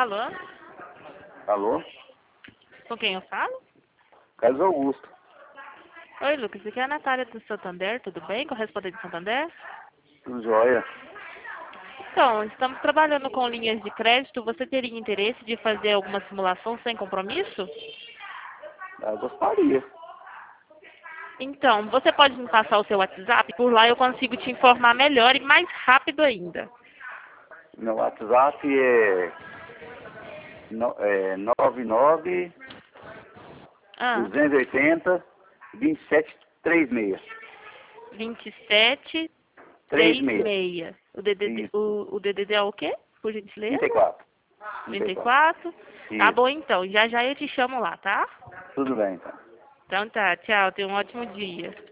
Alô? Alô? Com quem eu falo? Carlos Augusto. Oi, Lucas. Aqui é a Natália do Santander. Tudo bem? Correspondente de Santander? Tudo jóia? Então, estamos trabalhando com linhas de crédito. Você teria interesse de fazer alguma simulação sem compromisso? Gostaria. Então, você pode me passar o seu WhatsApp? Por lá eu consigo te informar melhor e mais rápido ainda. Meu WhatsApp é 99 Ah, 280 2736. 36. 2736. Isso. O DDD é o quê? Por gentileza? 34. 34? Tá Isso. bom então. Já já eu te chamo lá, tá? Tudo bem, então. Então tá. Tchau. Tenha um ótimo dia.